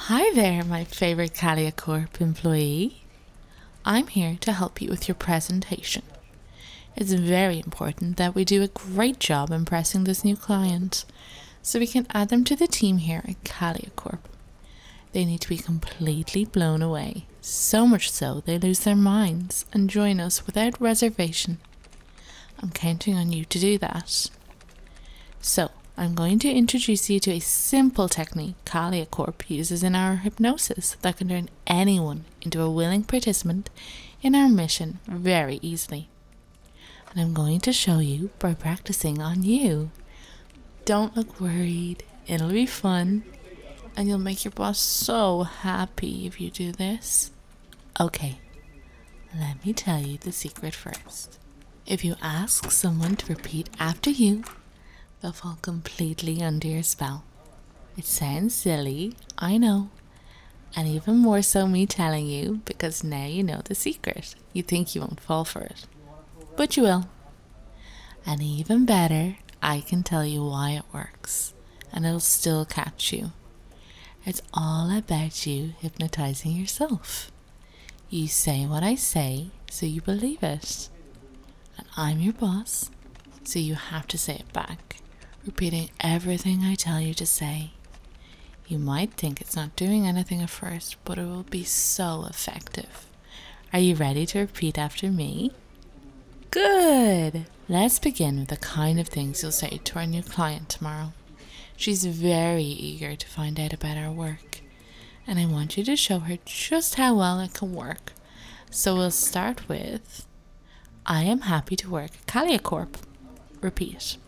Hi there, my favorite Calia Corp employee. I'm here to help you with your presentation. It's very important that we do a great job impressing this new client so we can add them to the team here at Calia Corp. They need to be completely blown away, so much so they lose their minds and join us without reservation. I'm counting on you to do that. So, I'm going to introduce you to a simple technique Calia Corp uses in our hypnosis that can turn anyone into a willing participant in our mission very easily. And I'm going to show you by practicing on you. Don't look worried, it'll be fun, and you'll make your boss so happy if you do this. Okay, let me tell you the secret first. If you ask someone to repeat after you, they'll fall completely under your spell. It sounds silly, I know, and even more so me telling you because now you know the secret. You think you won't fall for it, but you will. And even better, I can tell you why it works, and it'll still catch you. It's all about you hypnotizing yourself. You say what I say, so you believe it. And I'm your boss, so you have to say it back, repeating everything I tell you to say. You might think it's not doing anything at first, but it will be so effective. Are you ready to repeat after me? Good! Let's begin with the kind of things you'll say to our new client tomorrow. She's very eager to find out about our work, and I want you to show her just how well it can work. So we'll start with, I am happy to work at Calia Corp. Repeat.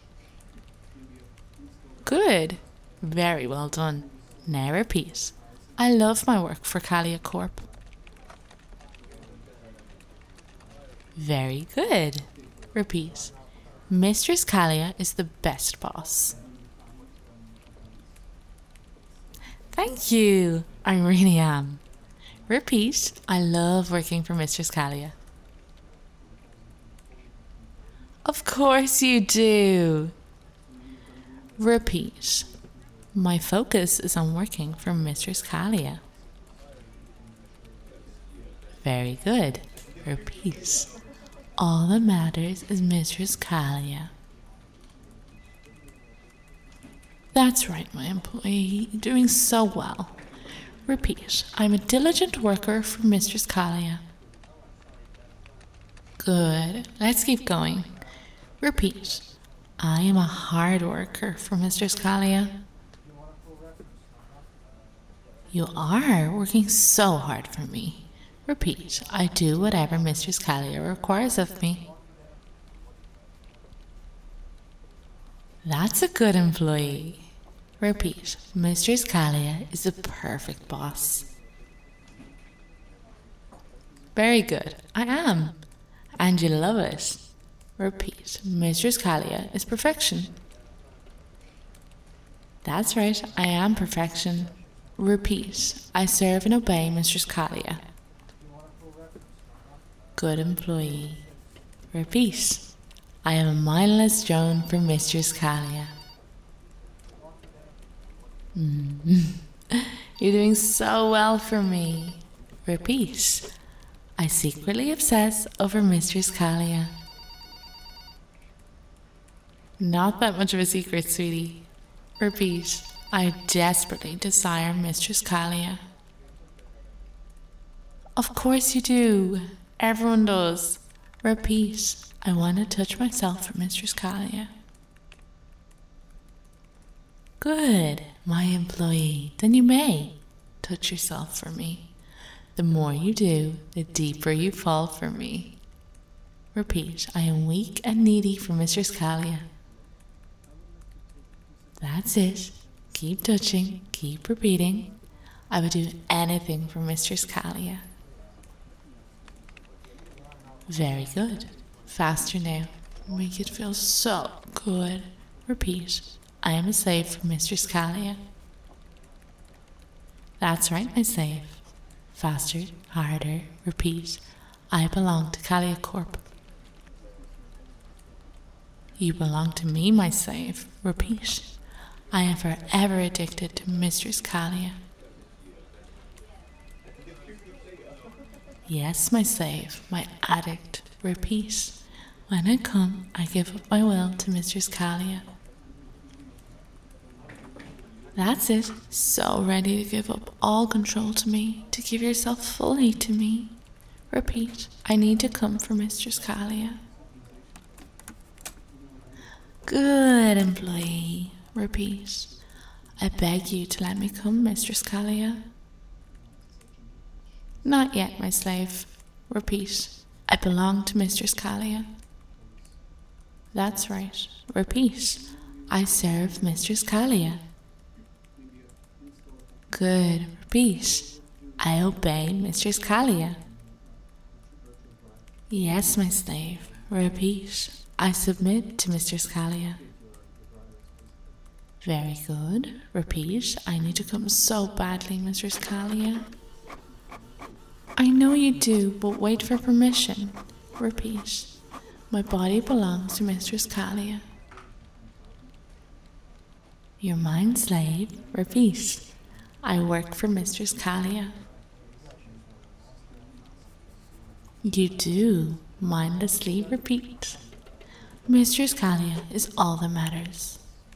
Good. Very well done. Now repeat. I love my work for Calia Corp. Very good. Repeat. Mistress Calia is the best boss. Thank you. I really am. Repeat. I love working for Mistress Calia. Of course you do. Repeat. My focus is on working for Mistress Calia. Very good. Repeat. All that matters is Mistress Calia. That's right, my employee. You're doing so well. Repeat. I'm a diligent worker for Mistress Calia. Good. Let's keep going. Repeat. I am a hard worker for Mistress Calia. You are working so hard for me. Repeat. I do whatever Mistress Calia requires of me. That's a good employee. Repeat. Mistress Calia is the perfect boss. Very good. I am. And you love it. Repeat. Mistress Calia is perfection. That's right. I am perfection. Repeat. I serve and obey Mistress Calia. Good employee. Repeat. I am a mindless drone for Mistress Calia. You're doing so well for me. Repeat. I secretly obsess over Mistress Calia. Not that much of a secret, sweetie. Repeat. I desperately desire Mistress Calia. Of course you do. Everyone does. Repeat. I want to touch myself for Mistress Calia. Good, my employee. Then you may touch yourself for me. The more you do, the deeper you fall for me. Repeat. I am weak and needy for Mistress Calia. That's it. Keep touching. Keep repeating. I would do anything for Mistress Calia. Very good. Faster now. Make it feel so good. Repeat. I am a slave for Mistress Calia. That's right, my slave. Faster, harder. Repeat. I belong to Calia Corp. You belong to me, my slave. Repeat. I am forever addicted to Mistress Calia. Yes, my slave, my addict. Repeat. When I come, I give up my will to Mistress Kalia. That's it. So ready to give up all control to me, to give yourself fully to me. Repeat. I need to come for Mistress Kalia. Good, employee. Repeat. I beg you to let me come, Mistress Kalia. Not yet, my slave. Repeat. I belong to Mistress Kalia. That's right. Repeat. I serve Mistress Kalia. Good. Repeat. I obey Mistress Kalia. Yes, my slave. Repeat. I submit to Mistress Kalia. Very good. Repeat. I need to come so badly, Mistress Kalia. I know you do, but wait for permission. Repeat. My body belongs to Mistress Kalia. You're mine, slave. Repeat. I work for Mistress Kalia. You do. Mindlessly repeat. Mistress Kalia is all that matters.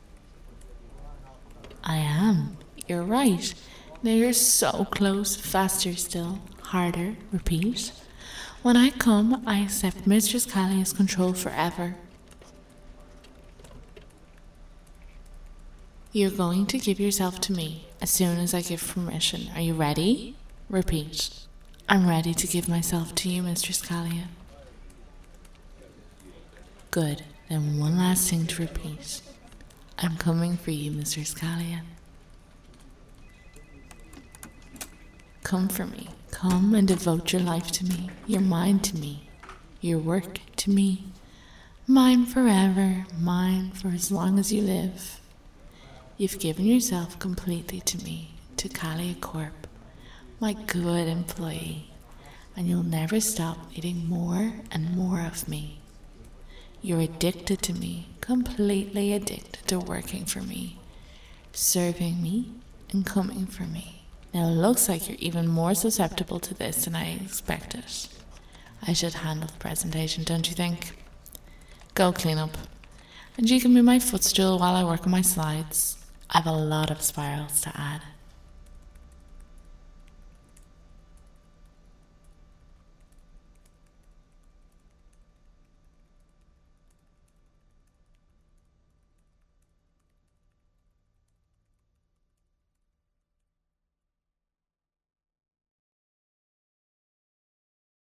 I am. You're right. Now you're so close. Faster still. Harder. Repeat. When I come, I accept Mistress Kalia's control forever. You're going to give yourself to me as soon as I give permission. Are you ready? Repeat. I'm ready to give myself to you, Mistress Kalia. Good. Then one last thing to repeat. I'm coming for you, Mistress Kalia. Come for me. Come and devote your life to me, your mind to me, your work to me. Mine forever, mine for as long as you live. You've given yourself completely to me, to Kalia Corp, my good employee, and you'll never stop needing more and more of me. You're addicted to me, completely addicted to working for me, serving me, and coming for me. Now it looks like you're even more susceptible to this than I expected. I should handle the presentation, don't you think? Go clean up. And you can be my footstool while I work on my slides. I have a lot of spirals to add.